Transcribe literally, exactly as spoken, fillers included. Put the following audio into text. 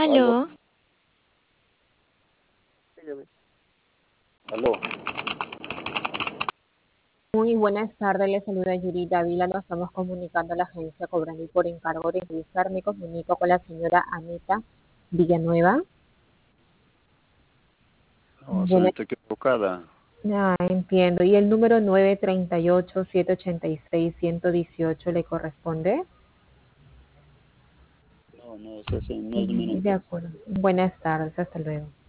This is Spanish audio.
Aló, Aló, dígame. Aló. Muy buenas tardes, le saluda Yuri Dávila, nos estamos comunicando a la agencia cobrando por encargo de revisar. Me comunico con la señora Anita Villanueva. No, Buenas, señorita equivocada. ah, entiendo. ¿Y el número nueve tres ocho, siete ocho seis, uno uno ocho le corresponde? No, no, ese sí no es mi Mm, de número. acuerdo. Buenas tardes, hasta luego.